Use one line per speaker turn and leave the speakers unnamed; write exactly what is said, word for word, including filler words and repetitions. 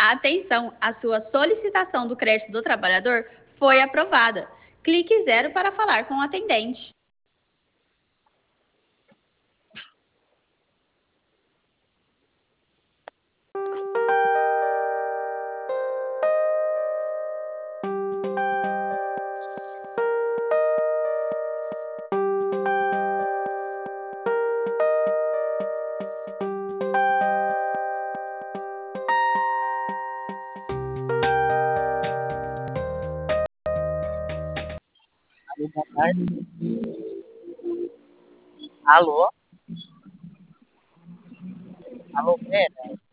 Atenção, a sua solicitação do crédito do trabalhador foi aprovada. Clique zero para falar com o atendente.
Alô, boa tarde. Alô? Alô, Vera?